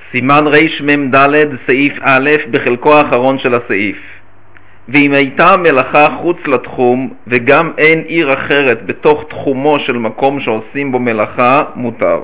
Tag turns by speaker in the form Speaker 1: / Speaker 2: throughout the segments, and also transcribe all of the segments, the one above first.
Speaker 1: סימן רמ"ד סעיף א' בחלקו האחרון של הסעיף. ואם הייתה המלאכה חוץ לתחום וגם אין עיר אחרת בתוך תחומו של מקום שעושים בו מלאכה, מותר.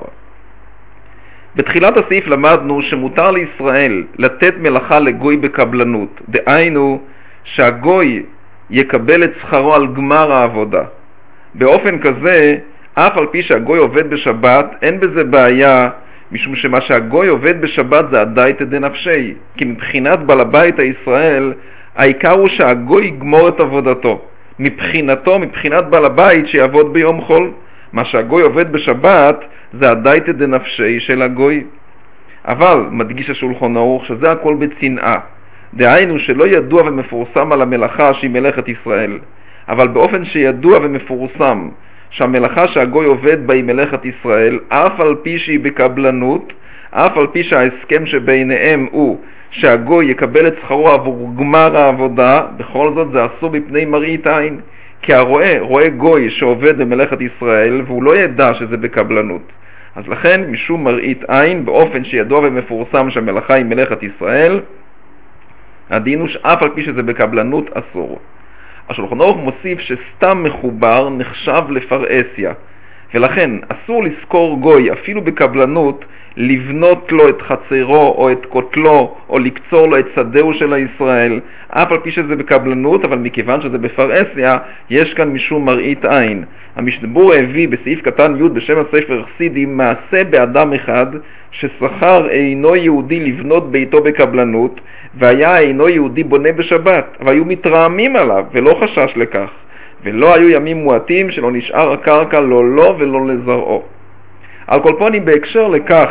Speaker 1: בתחילת הסעיף למדנו שמותר לישראל לתת מלאכה לגוי בקבלנות, דהיינו שהגוי יקבל את שכרו על גמר העבודה. באופן כזה, אף על פי שהגוי עובד בשבת, אין בזה בעיה, משום שמה שהגוי עובד בשבת זה הדייתא דנפשי, כי מבחינת בעל הבית הישראל, העיקר הוא שהגוי יגמור את עבודתו. מבחינת בעל הבית שיעבוד ביום חול. מה שהגוי עובד בשבת זה הדייתא דנפשי של הגוי. אבל מדגיש השולחן ערוך שזה הכל בצנעה. דהיינו שלא ידוע ומפורסם על המלאכה שהיא מלאכת ישראל, אבל באופן שידוע ומפורסם שהמלאכה שהגוי עובד בה היא מלאכת ישראל, אף על פי שהיא בקבלנות, אף על פי שההסכם שביניהם הוא שהגוי יקבל את שכרו עבור גמר העבודה, בכל זאת זה אסור מפני מראית עין. כי רואה גוי שעובד במלאכת ישראל והוא לא ידע שזה בקבלנות. אז לכן משום מראית עין, באופן שידוע ומפורסם שהמלאכה היא מלאכת ישראל, הדין הוא שאף על פי שזה בקבלנות אסור. השולחן ערוך מוסיף שסתם מחובר נחשב לפרעסיה, ולכן אסור לזכור גוי אפילו בקבלנות לבנות לו את חצרו או את כותלו או לקצור לו את שדהו של הישראל, אף על פי שזה בקבלנות, אבל מכיוון שזה בפרעסיה יש כאן משום מראית עין. המשנה ברורה הביא בסעיף קטן י' בשם הספר חסידים מעשה באדם אחד ששכר אינו יהודי לבנות ביתו בקבלנות, והיה אינו יהודי בונה בשבת, והיו מתרעמים עליו ולא חשש לכך, ולא היו ימים מועטים שלא נשאר הקרקע לא לו ולא לזרעו. על כל פנים, בהקשר לכך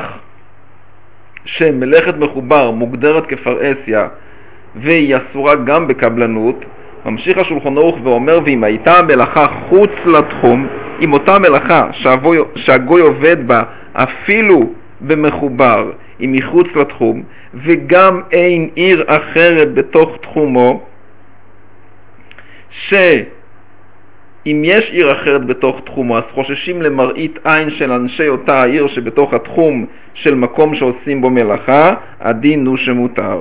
Speaker 1: שמלאכת מחובר מוגדרת כפרעסיה והיא אסורה גם בקבלנות, ממשיך השולחן ערוך ואומר, ואם הייתה המלאכה חוץ לתחום, אם אותה מלאכה שהגוי עובד בה אפילו במחובר, אם היא חוץ לתחום, וגם אין עיר אחרת בתוך תחומו, אם יש עיר אחרת בתוך תחומו, אז חוששים למראית עין של אנשי אותה העיר שבתוך התחום של מקום שעושים בו מלאכה, הדין הוא שמותר.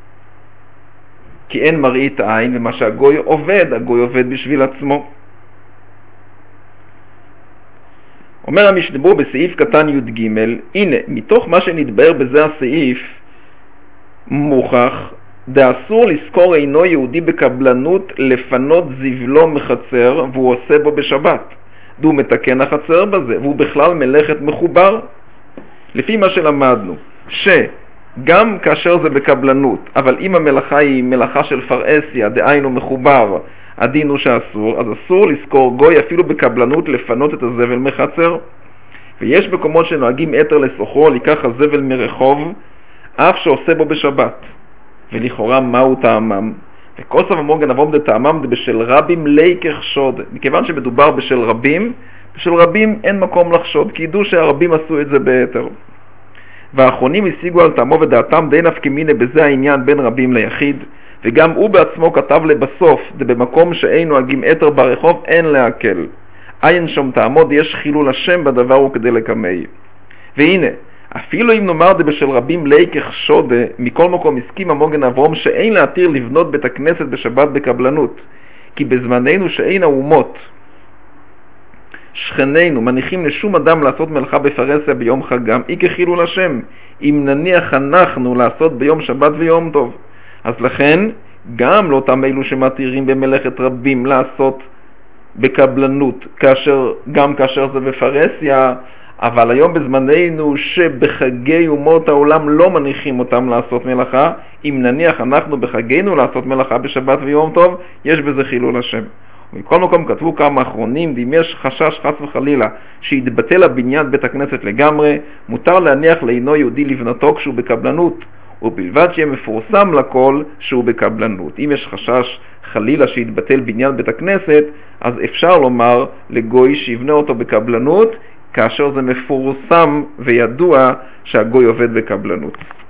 Speaker 1: כי אין מראית עין, ומה שהגוי עובד בשביל עצמו. אומר המשנה ברורה בסעיף קטן י"ג, הנה, מתוך מה שנתבהר בזה הסעיף, מוכח, דאסור לזכור אינו יהודי בקבלנות לפנות זבלו מחצר והוא עושה בו בשבת, והוא מתקן החצר בזה, והוא בכלל מלאכת מחובר. לפי מה שלמדנו, שגם כאשר זה בקבלנות, אבל אם המלאכה היא מלאכה של פרעסיה, דהיינו מחובר, הדין הוא שאסור, אז אסור לזכור גוי אפילו בקבלנות לפנות את הזבל מחצר. ויש מקומות שנוהגים אתר לסוחרו לקח הזבל מרחוב, אף שעושה בו בשבת. ולכאורה מהו טעמם? וכוסף המוגן אבום דטעמם בשל רבים ליקח שוד. מכיוון שמדובר בשל רבים אין מקום לחשוד, כי ידעו שהרבים עשו את זה ביתר. והאחרונים השיגו על טעמו ודעתם די נפקא מינה בזה העניין בין רבים ליחיד, וגם הוא בעצמו כתב לבסוף, במקום שאין נוהגים אתר ברחוב אין להקל. עין שום תעמוד יש חילול השם בדבר וכדי לקמי. והנה, אפילו אם נאמר בשל רבים ליקח שודה, מכל מקום הסכים המוגן אברום שאין להתיר לבנות בית הכנסת בשבת בקבלנות, כי בזמננו שאין האומות שכנינו מניחים לשום אדם לעשות מלאכה בפרהסיה ביום חגם, אי כחילול השם, אם נניח אנחנו לעשות ביום שבת ויום טוב. אז לכן גם לאותם אלו שמתירים במלאכת רבים לעשות בקבלנות, גם כאשר זה בפרהסיה, אבל היום בזמננו שבחגי אומות העולם לא מניחים אותם לעשות מלאכה, אם נניח אנחנו בחגינו לעשות מלאכה בשבת ויום טוב, יש בזה חילול השם. ומכל מקום כתבו כמה אחרונים, אם יש חשש חס וחלילה שיתבטל הבניין בית הכנסת לגמרי, מותר להניח לאינו יהודי לבנתו כשהוא בקבלנות, ובלבד שיהיה מפורסם לכל שהוא בקבלנות. אם יש חשש חלילה שיתבטל בניין בית הכנסת, אז אפשר לומר לגוי שיבנה אותו בקבלנות, כאשר זה מפורסם וידוע שהגוי עובד בקבלנות.